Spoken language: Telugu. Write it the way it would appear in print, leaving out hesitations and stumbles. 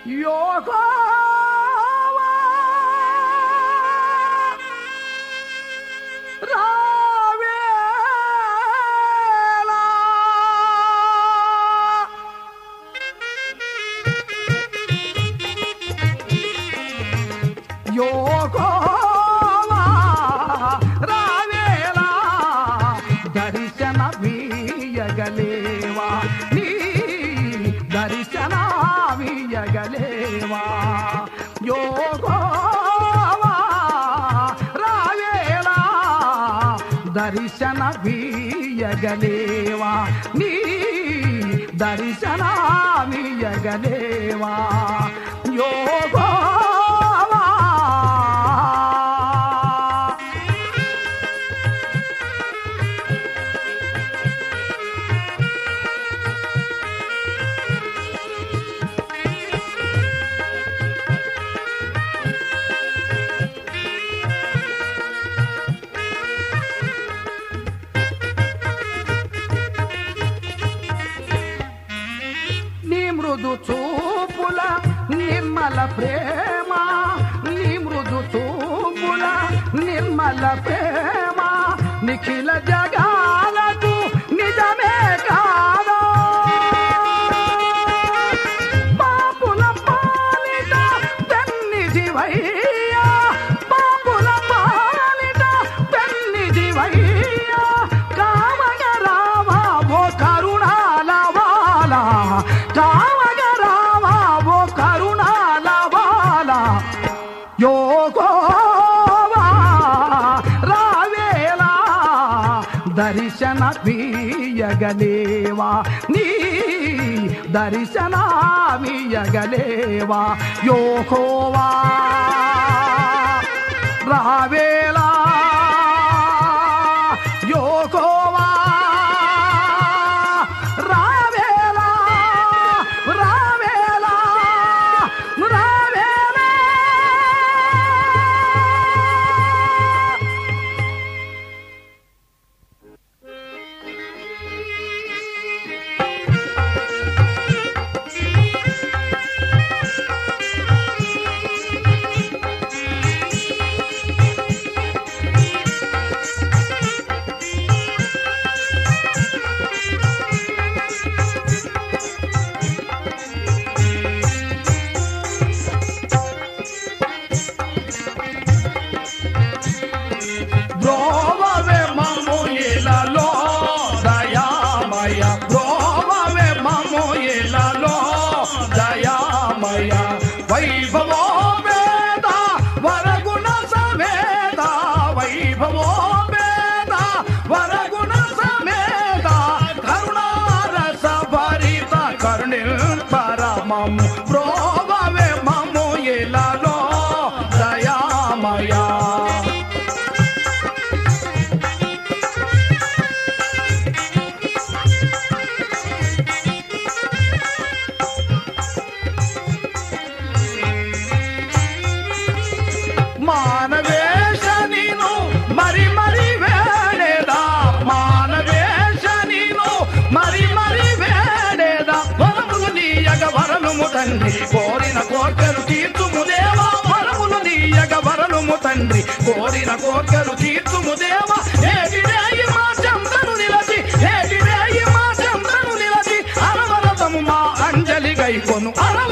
యోగోవా రావేలా యోగోవా రావేలా దర్శన వీయగలేవా నీ దర్శన వీయగలేవా యోగోవా రావేలా దర్శన వీయగలేవా నీ దర్శన వీయగలేవా యోగోవా మృదు చూపుల నిర్మల ప్రేమ నీ మృదు చూపుల నిర్మల ప్రేమ నిఖిల జగాలకు నిజమే కాదా పాపుల పాలిట పెన్నిధివయ్యా పాపుల పాలిట పెన్నిధివయ్యా కామగ రావా ఓ కరుణాల వాలా యోగోవా రావేలా దర్శన వీయగలేవా నీ దర్శన వీయగలేవా యోగోవా రావేలా యోగోవా రావేలా రావేలా రావేలా బ్రోవవే మమ్ము ఇలలో దయామయ బ్రోవవే మమ్ము ఇలలో దయామయ వైభవో వేద వరగుణ సమేత వైభవో వేద వరగుణ సమేత కరుణారస భరిత కరుణిల్ పరమం బ్రోవవే మమ్ము ఇలలో దయామయ మానవేశ నీను మరి మరి వేడేదా మానవేశ నీను మరి మరి వేడేదా వరములు నీయగ వరనుము తండ్రి కోరిన కోర్కెలు తీర్చుము దేవా వరములు నీయగ వరనుము తండ్రి కోరిన కోర్కెలు తీర్చుము దేవా ఏటిరేయి మా చెంతను నిలచి ఏటిరేయి మా చెంతను నిలచి అరవరతము మా అంజలి గైకొను